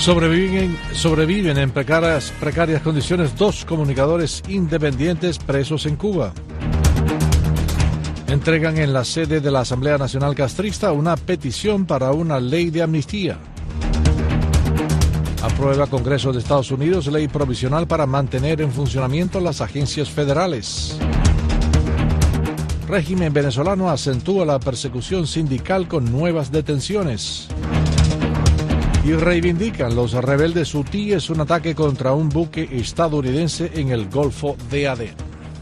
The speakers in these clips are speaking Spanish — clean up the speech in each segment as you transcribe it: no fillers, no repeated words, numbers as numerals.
Sobreviven en precarias condiciones 2 comunicadores independientes presos en Cuba. Entregan en la sede de la Asamblea Nacional Castrista una petición para una ley de amnistía. Aprueba Congreso de Estados Unidos ley provisional para mantener en funcionamiento las agencias federales. Régimen venezolano acentúa la persecución sindical con nuevas detenciones. Y reivindican los rebeldes hutíes un ataque contra un buque estadounidense en el Golfo de Adén.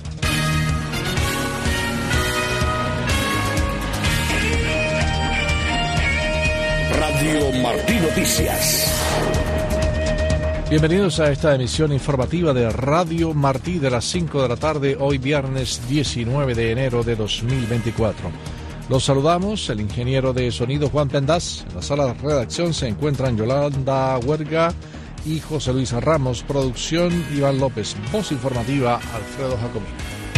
Radio Martí Noticias. Bienvenidos a esta emisión informativa de Radio Martí de las 5 de la tarde, hoy viernes 19 de enero de 2024. Los saludamos, el ingeniero de sonido Juan Pendaz. En la sala de redacción se encuentran Yolanda Huerga y José Luis Ramos. Producción Iván López. Voz informativa Alfredo Jacomín.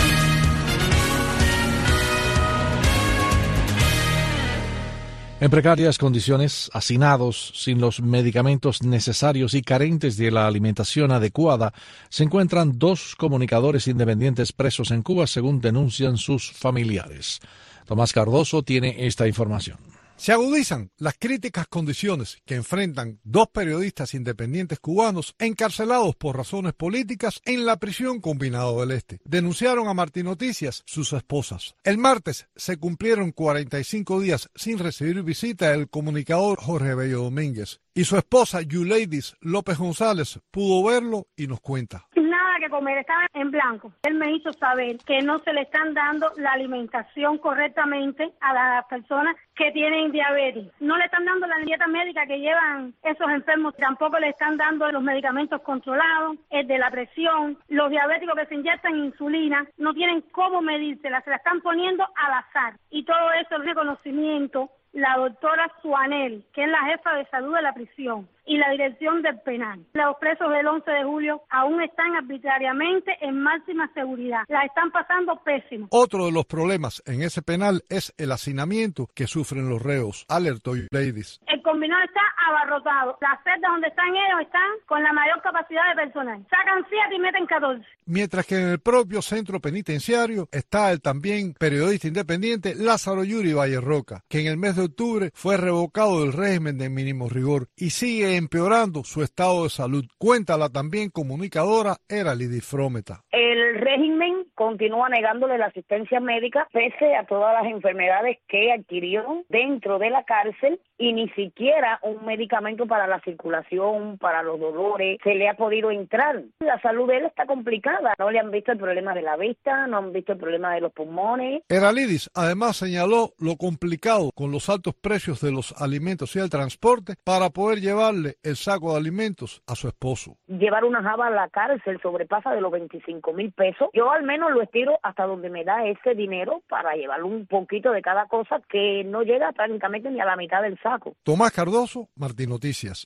En precarias condiciones, hacinados, sin los medicamentos necesarios y carentes de la alimentación adecuada, se encuentran 2 comunicadores independientes presos en Cuba, según denuncian sus familiares. Tomás Cardoso tiene esta información. Se agudizan las críticas condiciones que enfrentan 2 periodistas independientes cubanos encarcelados por razones políticas en la prisión Combinado del Este. Denunciaron a Martí Noticias sus esposas. El martes se cumplieron 45 días sin recibir visita del comunicador Jorge Bello Domínguez y su esposa Yuleidis López González pudo verlo y nos cuenta. Nada que comer, estaba en blanco. Él me hizo saber que no se le están dando la alimentación correctamente a las personas que tienen diabetes. No le están dando la dieta médica que llevan esos enfermos, tampoco le están dando los medicamentos controlados, el de la presión. Los diabéticos que se inyectan insulina no tienen cómo medírsela, se la están poniendo al azar. Y todo eso es reconocimiento la doctora Suanel, que es la jefa de salud de la prisión, y la dirección del penal. Los presos del 11 de julio aún están arbitrariamente en máxima seguridad. La están pasando pésimo. Otro de los problemas en ese penal es el hacinamiento que sufren los reos, alertó Ladies. El combinado está abarrotado. Las celdas donde están ellos están con la mayor capacidad de personal. Sacan 7 y meten 14. Mientras que en el propio centro penitenciario está el también periodista independiente Lázaro Yuri Vallerroca, que en el mes de octubre fue revocado del régimen de mínimo rigor y sigue empeorando su estado de salud. Cuenta la también comunicadora Eralidis Frometa. El régimen continúa negándole la asistencia médica pese a todas las enfermedades que adquirió dentro de la cárcel y ni siquiera un medicamento para la circulación, para los dolores, se le ha podido entrar. La salud de él está complicada. No le han visto el problema de la vista, no han visto el problema de los pulmones. Eralidis además señaló lo complicado con los altos precios de los alimentos y el transporte para poder llevarle el saco de alimentos a su esposo. Llevar una java a la cárcel sobrepasa de los 25,000 pesos. Yo al menos lo estiro hasta donde me da ese dinero para llevarle un poquito de cada cosa que no llega prácticamente ni a la mitad del saco. Tomás Cardoso, Martí Noticias.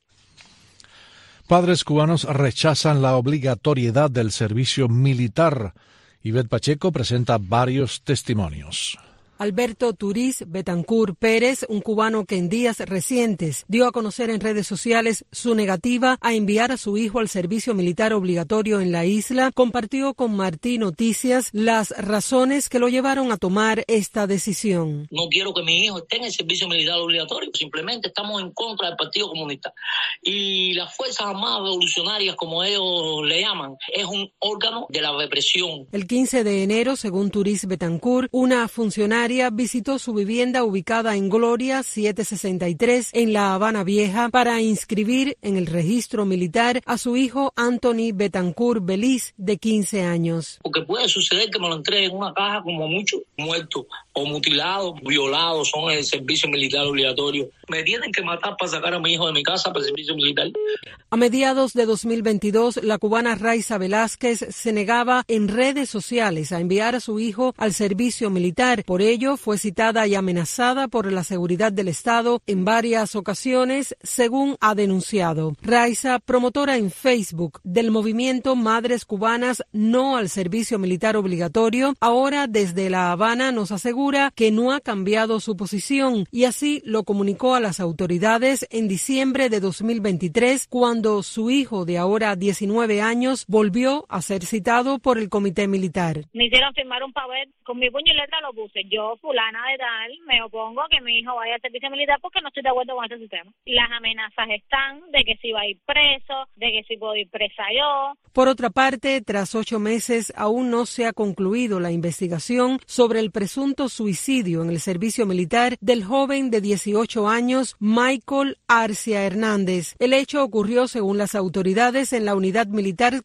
Padres cubanos rechazan la obligatoriedad del servicio militar. Ivette Pacheco presenta varios testimonios. Alberto Turiz Betancur Pérez, un cubano que en días recientes dio a conocer en redes sociales su negativa a enviar a su hijo al servicio militar obligatorio en la isla, compartió con Martí Noticias las razones que lo llevaron a tomar esta decisión. No quiero que mi hijo esté en el servicio militar obligatorio, simplemente estamos en contra del Partido Comunista. Y las Fuerzas Armadas Revolucionarias, como ellos le llaman, es un órgano de la represión. El 15 de enero, según Turiz Betancur, una funcionaria visitó su vivienda ubicada en Gloria 763 en La Habana Vieja para inscribir en el registro militar a su hijo Anthony Betancur Beliz, de 15 años. Porque puede suceder que me lo entreguen en una caja, como mucho muerto o mutilado, violado, son el servicio militar obligatorio. Me tienen que matar para sacar a mi hijo de mi casa para el servicio militar. A mediados de 2022, la cubana Raiza Velázquez se negaba en redes sociales a enviar a su hijo al servicio militar. Por ello, Cabello fue citada y amenazada por la seguridad del Estado en varias ocasiones, según ha denunciado. Raiza, promotora en Facebook del movimiento Madres Cubanas No al Servicio Militar Obligatorio, ahora desde La Habana nos asegura que no ha cambiado su posición y así lo comunicó a las autoridades en diciembre de 2023, cuando su hijo de ahora 19 años volvió a ser citado por el comité militar. Me hicieron firmar un papel, con mi puño y letra lo puse. Yo, fulana de tal, me opongo a que mi hijo vaya al servicio militar porque no estoy de acuerdo con ese sistema. Las amenazas están de que si va a ir preso, de que si puedo ir presa yo. Por otra parte, tras 8 meses, aún no se ha concluido la investigación sobre el presunto suicidio en el servicio militar del joven de 18 años, Michael Arcia Hernández. El hecho ocurrió, según las autoridades, en la unidad militar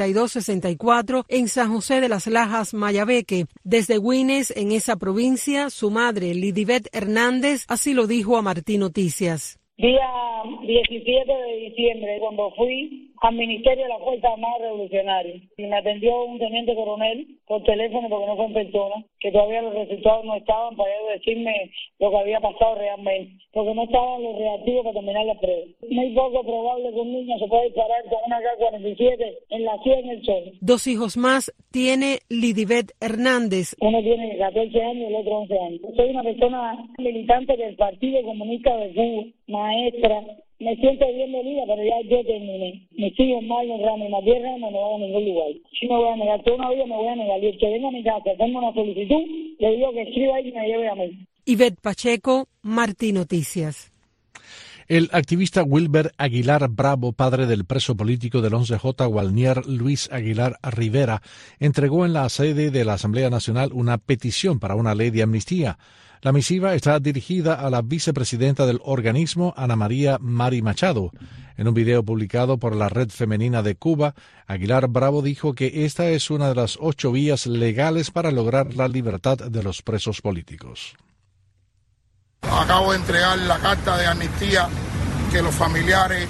4264 en San José de las Lajas, Mayabeque. Desde Güines, en esa provincia, su madre, Lidibet Hernández, así lo dijo a Martí Noticias. Día 17 de diciembre, cuando fui al Ministerio de la Fuerza Armada Revolucionaria, y me atendió un teniente coronel por teléfono, porque no fue en persona, que todavía los resultados no estaban para decirme lo que había pasado realmente, porque no estaban los reactivos para terminar la prueba. Muy poco probable que un niño se pueda disparar con una K-47 en la sien en el sol. 2 hijos más tiene Lidibet Hernández. Uno tiene 14 años y el otro 11 años. Soy una persona militante del Partido Comunista de Cuba, maestra. Me siento bien dolida, pero ya yo terminé. Me sigo mal en Ramos, y Matías Ramos no va a ningún lugar. Si me voy a negar, toda una vida me voy a negar. Y el que venga a mi casa, tengo una solicitud, le digo que escriba ahí y me lleve a mí. Ivette Pacheco, Martí Noticias. El activista Wilber Aguilar Bravo, padre del preso político del 11J Walnier Luis Aguilar Rivera, entregó en la sede de la Asamblea Nacional una petición para una ley de amnistía. La misiva está dirigida a la vicepresidenta del organismo, Ana María Mari Machado. En un video publicado por la Red Femenina de Cuba, Aguilar Bravo dijo que esta es una de las 8 vías legales para lograr la libertad de los presos políticos. Acabo de entregar la carta de amnistía que los familiares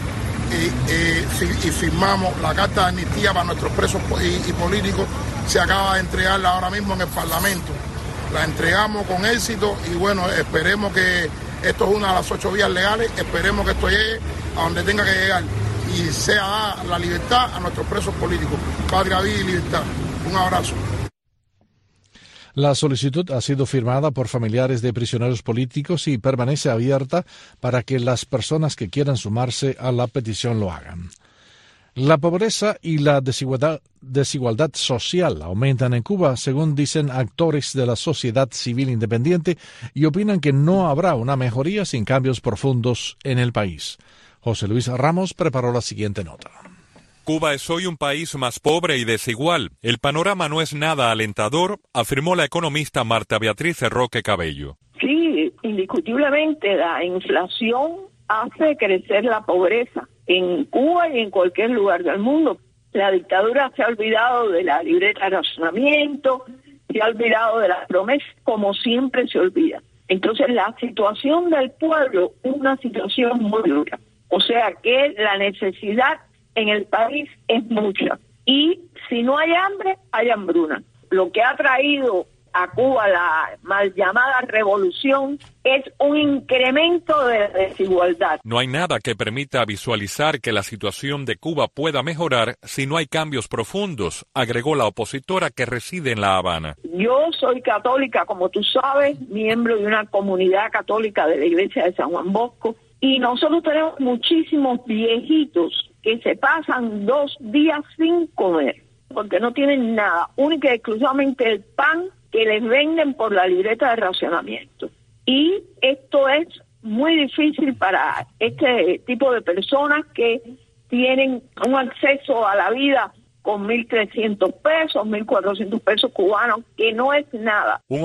y firmamos. La carta de amnistía para nuestros presos y políticos se acaba de entregar ahora mismo en el Parlamento. La entregamos con éxito y bueno, esperemos que esto es una de las 8 vías legales, esperemos que esto llegue a donde tenga que llegar y sea dar la libertad a nuestros presos políticos. Patria, vida y libertad. Un abrazo. La solicitud ha sido firmada por familiares de prisioneros políticos y permanece abierta para que las personas que quieran sumarse a la petición lo hagan. La pobreza y la desigualdad social aumentan en Cuba, según dicen actores de la sociedad civil independiente, y opinan que no habrá una mejoría sin cambios profundos en el país. José Luis Ramos preparó la siguiente nota. Cuba es hoy un país más pobre y desigual. El panorama no es nada alentador, afirmó la economista Marta Beatriz Roque Cabello. Sí, indiscutiblemente la inflación hace crecer la pobreza en Cuba y en cualquier lugar del mundo. La dictadura se ha olvidado de la libreta de racionamiento, se ha olvidado de las promesas, como siempre se olvida. Entonces la situación del pueblo es una situación muy dura. O sea que la necesidad en el país es mucha. Y si no hay hambre, hay hambruna. Lo que ha traído a Cuba la mal llamada revolución es un incremento de desigualdad. No hay nada que permita visualizar que la situación de Cuba pueda mejorar si no hay cambios profundos, agregó la opositora que reside en La Habana. Yo soy católica, como tú sabes, miembro de una comunidad católica de la iglesia de San Juan Bosco, y nosotros tenemos muchísimos viejitos que se pasan 2 días sin comer, porque no tienen nada, única y exclusivamente el pan que les venden por la libreta de racionamiento. Y esto es muy difícil para este tipo de personas que tienen un acceso a la vida con 1.300 pesos, 1.400 pesos cubanos, que no es nada. Un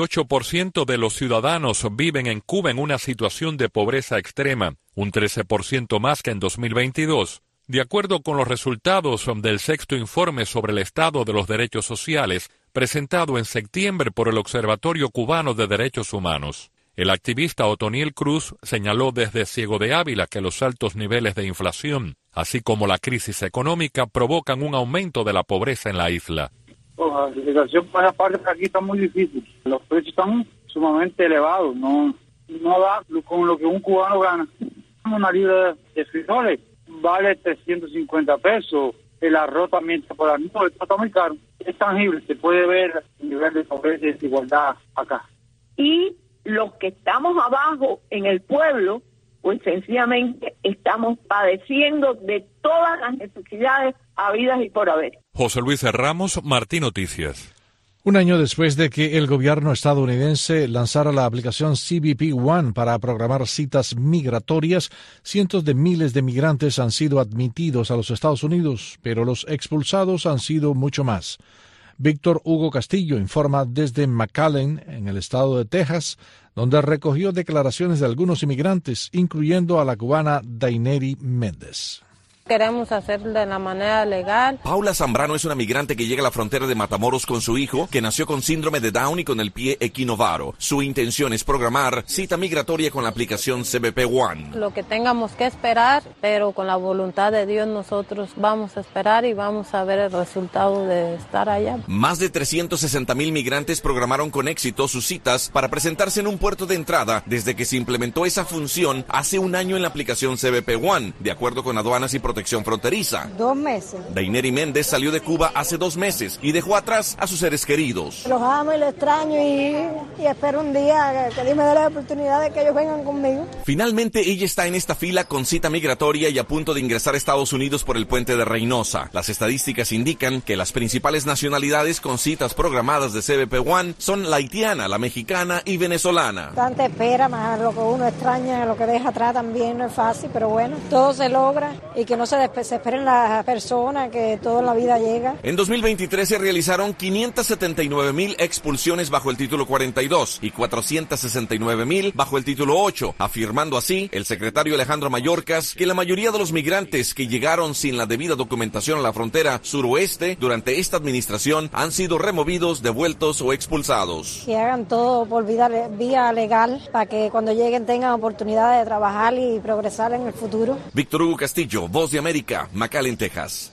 88% de los ciudadanos viven en Cuba en una situación de pobreza extrema, un 13% más que en 2022. De acuerdo con los resultados del 6º informe sobre el estado de los derechos sociales, presentado en septiembre por el Observatorio Cubano de Derechos Humanos. El activista Otoniel Cruz señaló desde Ciego de Ávila que los altos niveles de inflación, así como la crisis económica, provocan un aumento de la pobreza en la isla. La situación para la parte de aquí está muy difícil. Los precios están sumamente elevado, no da con lo que un cubano gana. Una libra de frijoles vale 350 pesos, el arroz también está por ahí, está muy caro. Es tangible, se puede ver el nivel de pobreza y desigualdad acá. Y los que estamos abajo en el pueblo, pues sencillamente estamos padeciendo de todas las necesidades habidas y por haber. José Luis Ramos, Martí Noticias. Un año después de que el gobierno estadounidense lanzara la aplicación CBP One para programar citas migratorias, cientos de miles de migrantes han sido admitidos a los Estados Unidos, pero los expulsados han sido mucho más. Víctor Hugo Castillo informa desde McAllen, en el estado de Texas, donde recogió declaraciones de algunos inmigrantes, incluyendo a la cubana Daineri Méndez. Queremos hacerlo de la manera legal. Paula Zambrano es una migrante que llega a la frontera de Matamoros con su hijo, que nació con síndrome de Down y con el pie equinovaro. Su intención es programar cita migratoria con la aplicación CBP One. Lo que tengamos que esperar, pero con la voluntad de Dios nosotros vamos a esperar y vamos a ver el resultado de estar allá. Más de 360,000 migrantes programaron con éxito sus citas para presentarse en un puerto de entrada desde que se implementó esa función hace un año en la aplicación CBP One, de acuerdo con Aduanas y Protección Fronteriza. 2 meses. Daineri Méndez salió de Cuba hace 2 meses y dejó atrás a sus seres queridos. Los amo y los extraño y espero un día que Dios me dé la oportunidad de que ellos vengan conmigo. Finalmente ella está en esta fila con cita migratoria y a punto de ingresar a Estados Unidos por el puente de Reynosa. Las estadísticas indican que las principales nacionalidades con citas programadas de CBP One son la haitiana, la mexicana y venezolana. Tanta espera, más lo que uno extraña, lo que deja atrás también no es fácil, pero bueno, todo se logra y que no se esperen las personas, que toda la vida llega. En 2023 se realizaron 579,000 expulsiones bajo el título 42 y 469,000 bajo el título 8, afirmando así el secretario Alejandro Mayorkas que la mayoría de los migrantes que llegaron sin la debida documentación a la frontera suroeste durante esta administración han sido removidos, devueltos o expulsados. Que hagan todo por vía legal para que cuando lleguen tengan oportunidad de trabajar y progresar en el futuro. Víctor Hugo Castillo, Voz de América, McAllen, Texas.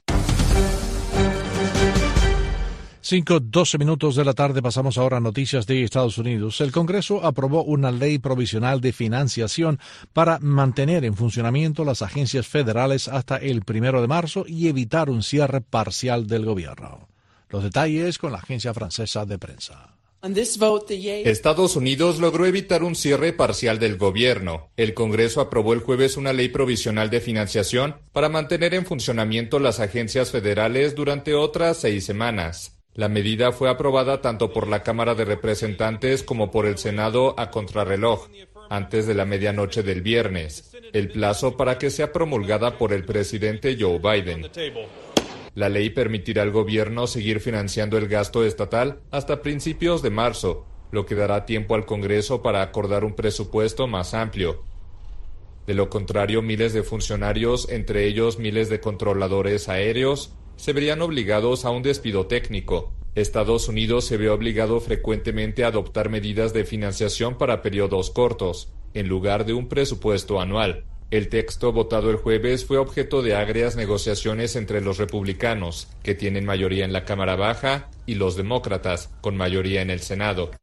5:12 minutos de la tarde, pasamos ahora a noticias de Estados Unidos. El Congreso aprobó una ley provisional de financiación para mantener en funcionamiento las agencias federales hasta el 1 de marzo y evitar un cierre parcial del gobierno. Los detalles con la agencia francesa de prensa. Estados Unidos logró evitar un cierre parcial del gobierno. El Congreso aprobó el jueves una ley provisional de financiación para mantener en funcionamiento las agencias federales durante otras 6 semanas. La medida fue aprobada tanto por la Cámara de Representantes como por el Senado a contrarreloj, antes de la medianoche del viernes, el plazo para que sea promulgada por el presidente Joe Biden. La ley permitirá al gobierno seguir financiando el gasto estatal hasta principios de marzo, lo que dará tiempo al Congreso para acordar un presupuesto más amplio. De lo contrario, miles de funcionarios, entre ellos miles de controladores aéreos, se verían obligados a un despido técnico. Estados Unidos se ve obligado frecuentemente a adoptar medidas de financiación para periodos cortos, en lugar de un presupuesto anual. El texto votado el jueves fue objeto de agrias negociaciones entre los republicanos, que tienen mayoría en la Cámara Baja, y los demócratas, con mayoría en el Senado.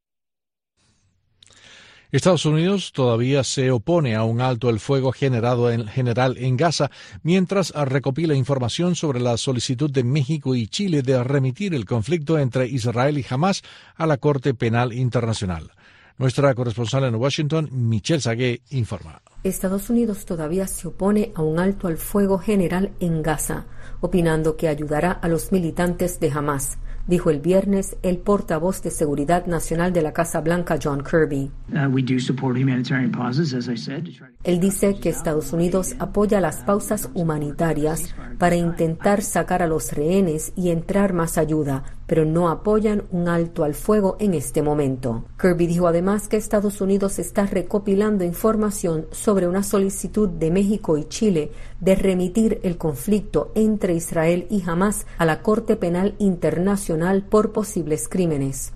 Estados Unidos todavía se opone a un alto el fuego general en Gaza, mientras recopila información sobre la solicitud de México y Chile de remitir el conflicto entre Israel y Hamás a la Corte Penal Internacional. Nuestra corresponsal en Washington, Michelle Sagué, informa. Estados Unidos todavía se opone a un alto al fuego general en Gaza, opinando que ayudará a los militantes de Hamás, dijo el viernes el portavoz de Seguridad Nacional de la Casa Blanca, John Kirby. Él dice que Estados Unidos apoya las pausas humanitarias para intentar sacar a los rehenes y entrar más ayuda, pero no apoyan un alto al fuego en este momento. Kirby dijo además que Estados Unidos está recopilando información sobre una solicitud de México y Chile de remitir el conflicto entre Israel y Hamás a la Corte Penal Internacional por posibles crímenes.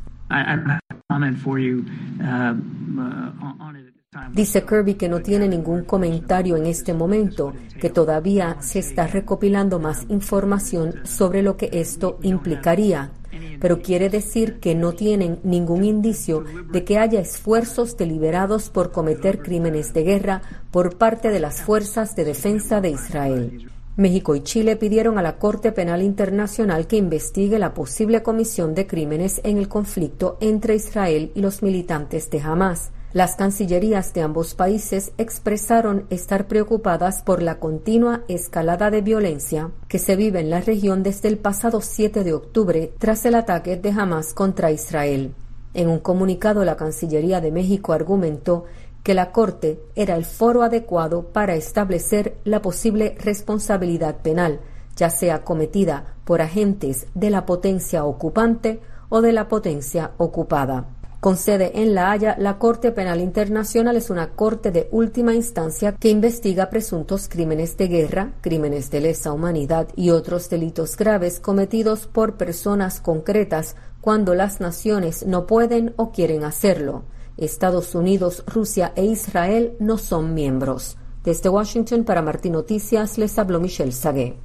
Dice Kirby que no tiene ningún comentario en este momento, que todavía se está recopilando más información sobre lo que esto implicaría. pero quiere decir que no tienen ningún indicio de que haya esfuerzos deliberados por cometer crímenes de guerra por parte de las fuerzas de defensa de Israel. México y Chile pidieron a la Corte Penal Internacional que investigue la posible comisión de crímenes en el conflicto entre Israel y los militantes de Hamás. Las cancillerías de ambos países expresaron estar preocupadas por la continua escalada de violencia que se vive en la región desde el pasado 7 de octubre tras el ataque de Hamás contra Israel. En un comunicado, la Cancillería de México argumentó que la Corte era el foro adecuado para establecer la posible responsabilidad penal, ya sea cometida por agentes de la potencia ocupante o de la potencia ocupada. Con sede en La Haya, la Corte Penal Internacional es una corte de última instancia que investiga presuntos crímenes de guerra, crímenes de lesa humanidad y otros delitos graves cometidos por personas concretas cuando las naciones no pueden o quieren hacerlo. Estados Unidos, Rusia e Israel no son miembros. Desde Washington para Martí Noticias les habló Michelle Sagué.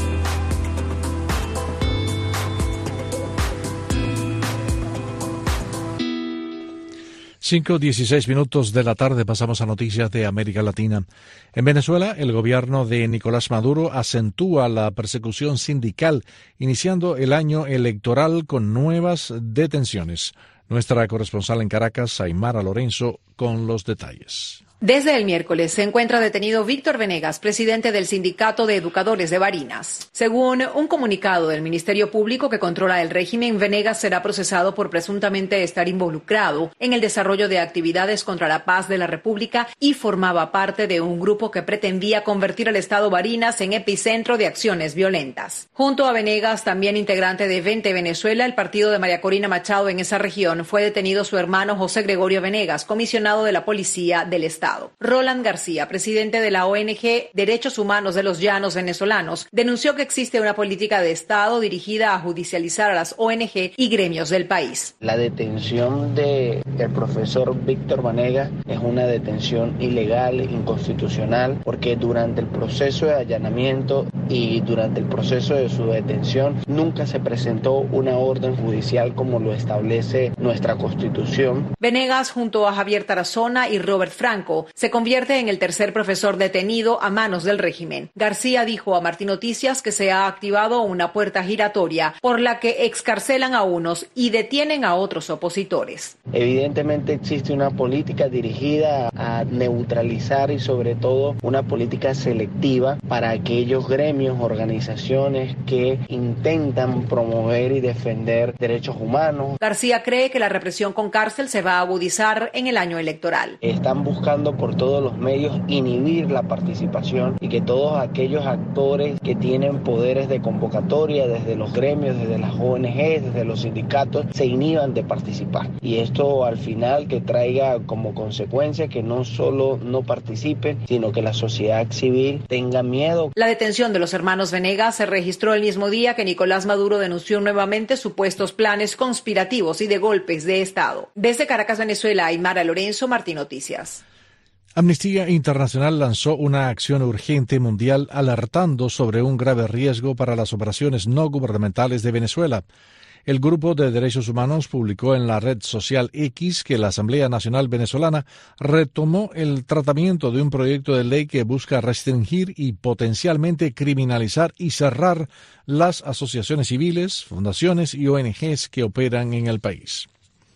5:16 de la tarde, pasamos a noticias de América Latina. En Venezuela, el gobierno de Nicolás Maduro acentúa la persecución sindical, iniciando el año electoral con nuevas detenciones. Nuestra corresponsal en Caracas, Aymara Lorenzo, con los detalles. Desde el miércoles se encuentra detenido Víctor Venegas, presidente del Sindicato de Educadores de Barinas. Según un comunicado del Ministerio Público que controla el régimen, Venegas será procesado por presuntamente estar involucrado en el desarrollo de actividades contra la paz de la República y formaba parte de un grupo que pretendía convertir al Estado Barinas en epicentro de acciones violentas. Junto a Venegas, también integrante de Vente Venezuela, el partido de María Corina Machado en esa región, fue detenido su hermano José Gregorio Venegas, comisionado de la Policía del Estado. Roland García, presidente de la ONG Derechos Humanos de los Llanos Venezolanos, denunció que existe una política de Estado dirigida a judicializar a las ONG y gremios del país. La detención del profesor Víctor Venegas es una detención ilegal, inconstitucional, porque durante el proceso de allanamiento y durante el proceso de su detención nunca se presentó una orden judicial como lo establece nuestra Constitución. Venegas, junto a Javier Tarazona y Robert Franco, se convierte en el tercer profesor detenido a manos del régimen. García dijo a Martí Noticias que se ha activado una puerta giratoria por la que excarcelan a unos y detienen a otros opositores. Evidentemente existe una política dirigida a neutralizar y sobre todo una política selectiva para aquellos gremios, organizaciones que intentan promover y defender derechos humanos. García cree que la represión con cárcel se va a agudizar en el año electoral. Están buscando por todos los medios inhibir la participación y que todos aquellos actores que tienen poderes de convocatoria desde los gremios, desde las ONG, desde los sindicatos, se inhiban de participar. Y esto al final que traiga como consecuencia que no solo no participen, sino que la sociedad civil tenga miedo. La detención de los hermanos Venegas se registró el mismo día que Nicolás Maduro denunció nuevamente supuestos planes conspirativos y de golpes de Estado. Desde Caracas, Venezuela, Aymara Lorenzo, Martí Noticias. Amnistía Internacional lanzó una acción urgente mundial alertando sobre un grave riesgo para las operaciones no gubernamentales de Venezuela. El Grupo de Derechos Humanos publicó en la red social X que la Asamblea Nacional Venezolana retomó el tratamiento de un proyecto de ley que busca restringir y potencialmente criminalizar y cerrar las asociaciones civiles, fundaciones y ONGs que operan en el país.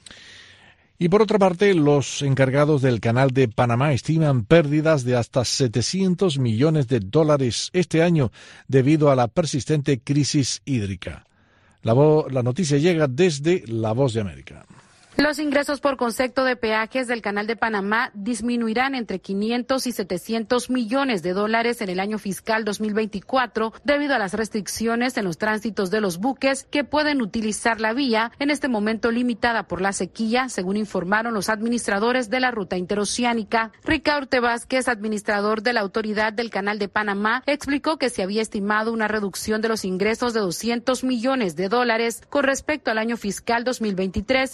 Y por otra parte, los encargados del Canal de Panamá estiman pérdidas de hasta $700 millones este año debido a la persistente crisis hídrica. La noticia llega desde La Voz de América. Los ingresos por concepto de peajes del Canal de Panamá disminuirán entre 500 y 700 millones de dólares en el año fiscal 2024 debido a las restricciones en los tránsitos de los buques que pueden utilizar la vía, en este momento limitada por la sequía, según informaron los administradores de la ruta interoceánica. Ricaurte Vázquez, administrador de la Autoridad del Canal de Panamá, explicó que se había estimado una reducción de los ingresos de $200 millones con respecto al año fiscal 2023, pero debido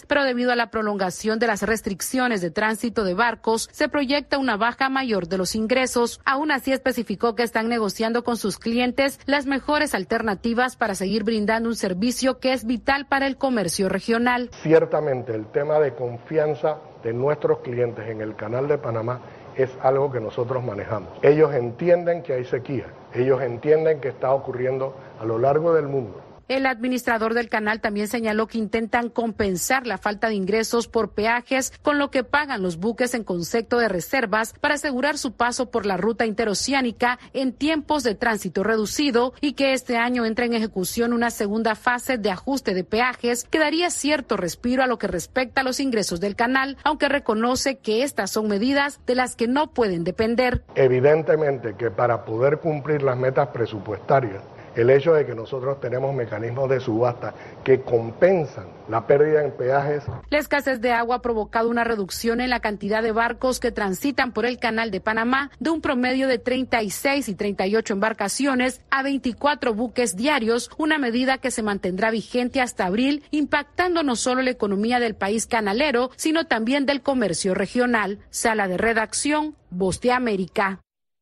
debido a la prolongación de las restricciones de tránsito de barcos, se proyecta una baja mayor de los ingresos. Aún así, especificó que están negociando con sus clientes las mejores alternativas para seguir brindando un servicio que es vital para el comercio regional. Ciertamente, el tema de confianza de nuestros clientes en el Canal de Panamá es algo que nosotros manejamos. Ellos entienden que hay sequía, ellos entienden que está ocurriendo a lo largo del mundo. El administrador del canal también señaló que intentan compensar la falta de ingresos por peajes con lo que pagan los buques en concepto de reservas para asegurar su paso por la ruta interoceánica en tiempos de tránsito reducido y que este año entra en ejecución una segunda fase de ajuste de peajes que daría cierto respiro a lo que respecta a los ingresos del canal, aunque reconoce que estas son medidas de las que no pueden depender. Evidentemente que para poder cumplir las metas presupuestarias, el hecho de que nosotros tenemos mecanismos de subasta que compensan la pérdida en peajes. La escasez de agua ha provocado una reducción en la cantidad de barcos que transitan por el Canal de Panamá de un promedio de 36 y 38 embarcaciones a 24 buques diarios, una medida que se mantendrá vigente hasta abril, impactando no solo la economía del país canalero, sino también del comercio regional. Sala de redacción, Voz de América.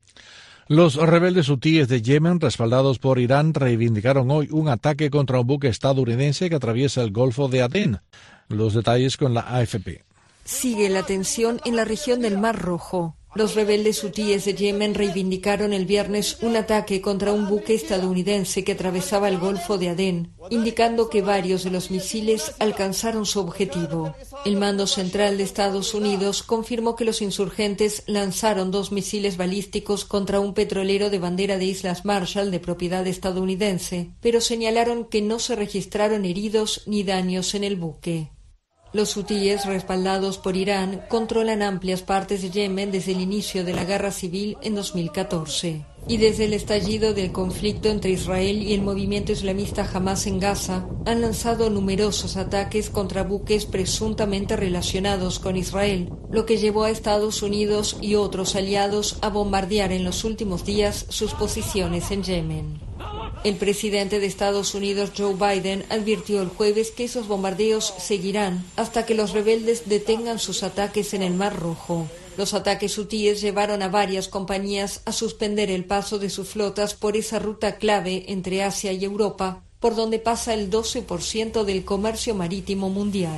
Los rebeldes hutíes de Yemen, respaldados por Irán, reivindicaron hoy un ataque contra un buque estadounidense que atraviesa el Golfo de Adén. Los detalles con la AFP. Sigue la tensión en la región del Mar Rojo. Los rebeldes hutíes de Yemen reivindicaron el viernes un ataque contra un buque estadounidense que atravesaba el Golfo de Adén, indicando que varios de los misiles alcanzaron su objetivo. El mando central de Estados Unidos confirmó que los insurgentes lanzaron 2 misiles balísticos contra un petrolero de bandera de Islas Marshall de propiedad estadounidense, pero señalaron que no se registraron heridos ni daños en el buque. Los hutíes, respaldados por Irán, controlan amplias partes de Yemen desde el inicio de la guerra civil en 2014. Y desde el estallido del conflicto entre Israel y el movimiento islamista Hamas en Gaza, han lanzado numerosos ataques contra buques presuntamente relacionados con Israel, lo que llevó a Estados Unidos y otros aliados a bombardear en los últimos días sus posiciones en Yemen. El presidente de Estados Unidos, Joe Biden, advirtió el jueves que esos bombardeos seguirán hasta que los rebeldes detengan sus ataques en el Mar Rojo. Los ataques hutíes llevaron a varias compañías a suspender el paso de sus flotas por esa ruta clave entre Asia y Europa, por donde pasa el 12% del comercio marítimo mundial.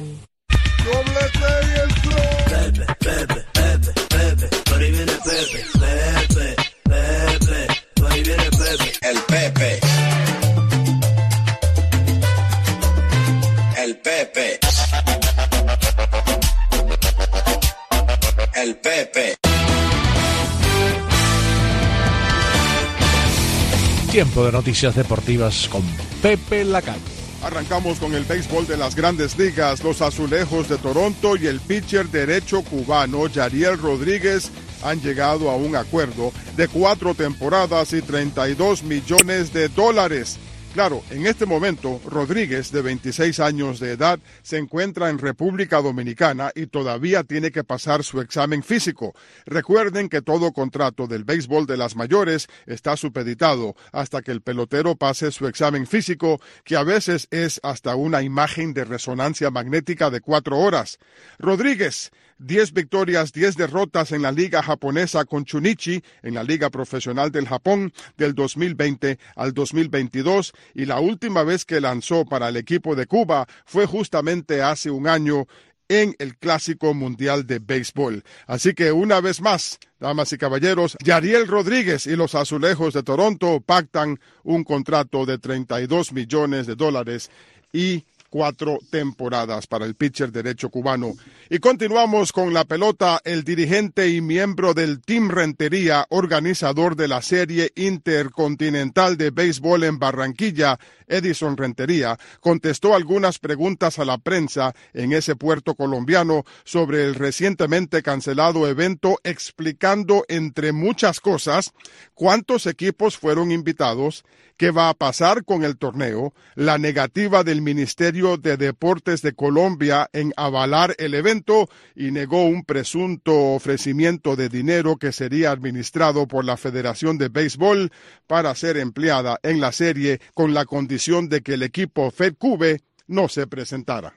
El Pepe. El Pepe. El Pepe. Tiempo de noticias deportivas con Pepe Lacalle. Arrancamos con el béisbol de las Grandes Ligas. Los Azulejos de Toronto y el pitcher derecho cubano Yariel Rodríguez han llegado a un acuerdo de 4 temporadas y $32 millones. Claro, en este momento, Rodríguez, de 26 años de edad, se encuentra en República Dominicana y todavía tiene que pasar su examen físico. Recuerden que todo contrato del béisbol de las mayores está supeditado hasta que el pelotero pase su examen físico, que a veces es hasta una imagen de resonancia magnética de 4 horas. Rodríguez, 10 victorias, 10 derrotas en la liga japonesa con Chunichi, en la liga profesional del Japón, del 2020 al 2022, y la última vez que lanzó para el equipo de Cuba fue justamente hace un año en el Clásico Mundial de Béisbol. Así que una vez más, damas y caballeros, Yariel Rodríguez y los Azulejos de Toronto pactan un contrato de $32 millones y 4 temporadas para el pitcher derecho cubano. Y continuamos con la pelota. El dirigente y miembro del Team Rentería, organizador de la Serie Intercontinental de Béisbol en Barranquilla, Edison Rentería, contestó algunas preguntas a la prensa en ese puerto colombiano sobre el recientemente cancelado evento, explicando, entre muchas cosas, cuántos equipos fueron invitados, qué va a pasar con el torneo, la negativa del Ministerio de Deportes de Colombia en avalar el evento y negó un presunto ofrecimiento de dinero que sería administrado por la Federación de Béisbol para ser empleada en la serie con la condición de que el equipo FedCube no se presentara.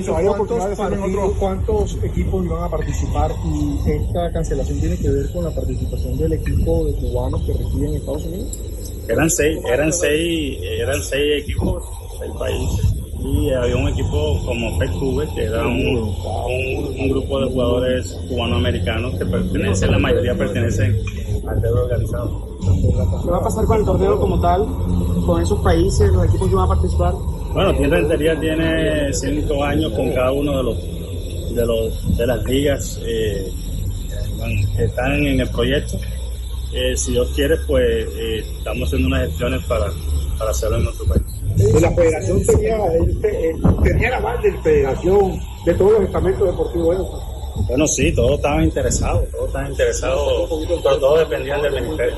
¿Cuántos equipos iban a participar y esta cancelación tiene que ver con la participación del equipo de cubanos que residen en Estados Unidos? Eran seis equipos del país y había un equipo como FECUBE, que era un grupo de jugadores cubanoamericanos que la mayoría pertenecen al dedo organizado. ¿Qué va a pasar con el torneo como tal, con esos países, los equipos que van a participar? Bueno, Tierra Rentería tiene 5 años con cada uno de las ligas que están en el proyecto. Si Dios quiere, pues estamos haciendo unas gestiones para hacerlo en nuestro país. La federación tenía la base de federación de todos los estamentos deportivos. Bueno, sí, todos estaban interesados, pero todos dependían del ministerio.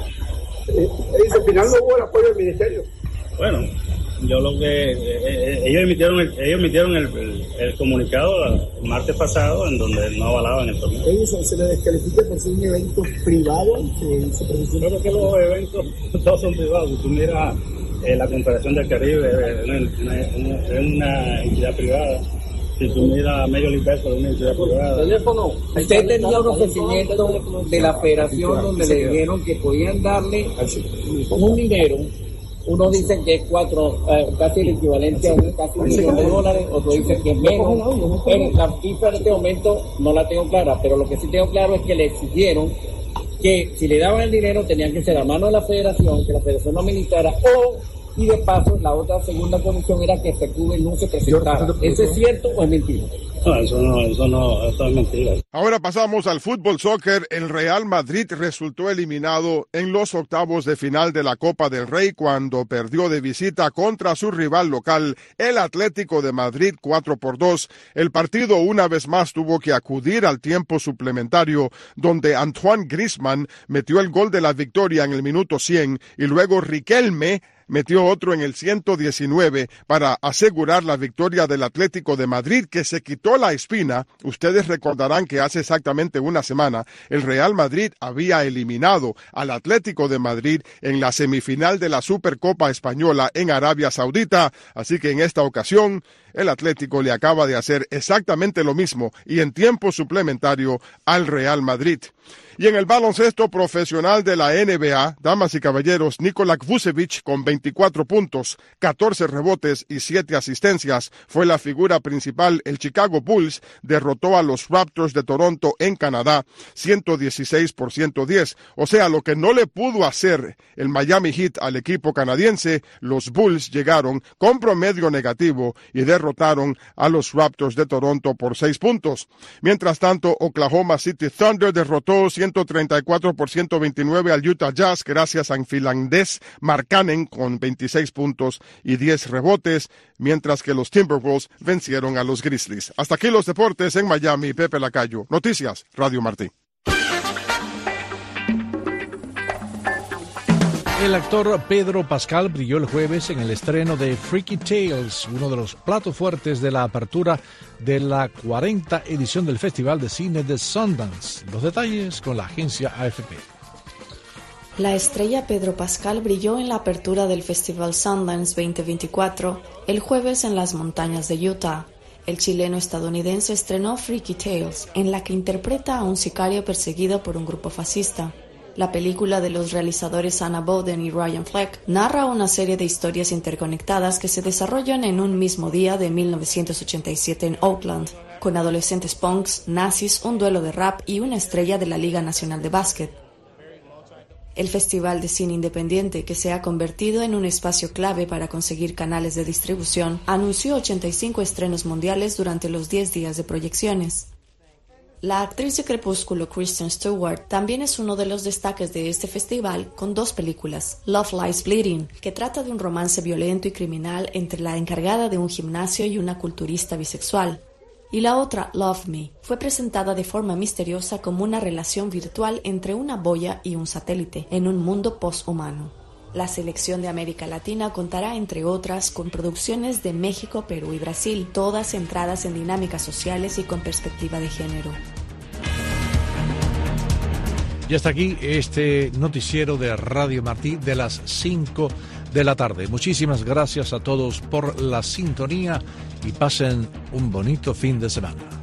Al final no hubo el apoyo del ministerio. Bueno, yo lo que ellos emitieron el comunicado el martes pasado en donde no avalaban el torneo. ¿Se le descalifica por ser un evento privado? Creo que los eventos todos son privados. Si tú miras la Confederación del Caribe es una entidad privada. Si tú miras Major League Baseball es una entidad privada. Usted tenía un ofrecimiento de la federación donde le dijeron que podían darle un dinero. Unos dicen que es casi el equivalente a casi $1 millón, otros dicen que es menos. La cifra en este momento no la tengo clara, pero lo que sí tengo claro es que le exigieron que si le daban el dinero tenían que ser a mano de la federación, que la federación no militara, y de paso la otra segunda condición era que FECUBE no se presentara. ¿Eso es cierto o es mentira? No, eso es mentira. Ahora pasamos al fútbol soccer. El Real Madrid resultó eliminado en los octavos de final de la Copa del Rey cuando perdió de visita contra su rival local, el Atlético de Madrid, 4-2. El partido una vez más tuvo que acudir al tiempo suplementario, donde Antoine Griezmann metió el gol de la victoria en el minuto 100 y luego Riquelme metió otro en el 119 para asegurar la victoria del Atlético de Madrid, que se quitó la espina. Ustedes recordarán que hace exactamente una semana el Real Madrid había eliminado al Atlético de Madrid en la semifinal de la Supercopa Española en Arabia Saudita, así que en esta ocasión el Atlético le acaba de hacer exactamente lo mismo y en tiempo suplementario al Real Madrid. Y en el baloncesto profesional de la NBA, damas y caballeros, Nikola Vucevic con 24 puntos, 14 rebotes y 7 asistencias fue la figura principal. El Chicago Bulls derrotó a los Raptors de Toronto en Canadá 116-110. O sea, lo que no le pudo hacer el Miami Heat al equipo canadiense, los Bulls llegaron con promedio negativo y derrotaron a los Raptors de Toronto por 6 puntos. Mientras tanto, Oklahoma City Thunder derrotó 134-129 al Utah Jazz gracias al finlandés Markkanen con 26 puntos y 10 rebotes, mientras que los Timberwolves vencieron a los Grizzlies. Hasta aquí los deportes en Miami. Pepe Lacayo, Noticias, Radio Martí. El actor Pedro Pascal brilló el jueves en el estreno de Freaky Tales, uno de los platos fuertes de la apertura de la 40ª edición del Festival de Cine de Sundance. Los detalles con la agencia AFP. La estrella Pedro Pascal brilló en la apertura del Festival Sundance 2024 el jueves en las montañas de Utah. El chileno estadounidense estrenó Freaky Tales, en la que interpreta a un sicario perseguido por un grupo fascista. La película de los realizadores Anna Boden y Ryan Fleck narra una serie de historias interconectadas que se desarrollan en un mismo día de 1987 en Oakland, con adolescentes punks, nazis, un duelo de rap y una estrella de la Liga Nacional de Básquet. El Festival de Cine Independiente, que se ha convertido en un espacio clave para conseguir canales de distribución, anunció 85 estrenos mundiales durante los 10 días de proyecciones. La actriz de Crepúsculo Kristen Stewart también es uno de los destaques de este festival con 2 películas, Love Lies Bleeding, que trata de un romance violento y criminal entre la encargada de un gimnasio y una culturista bisexual, y la otra, Love Me, fue presentada de forma misteriosa como una relación virtual entre una boya y un satélite en un mundo poshumano. La selección de América Latina contará, entre otras, con producciones de México, Perú y Brasil, todas centradas en dinámicas sociales y con perspectiva de género. Y hasta aquí este noticiero de Radio Martí de las 5 de la tarde. Muchísimas gracias a todos por la sintonía y pasen un bonito fin de semana.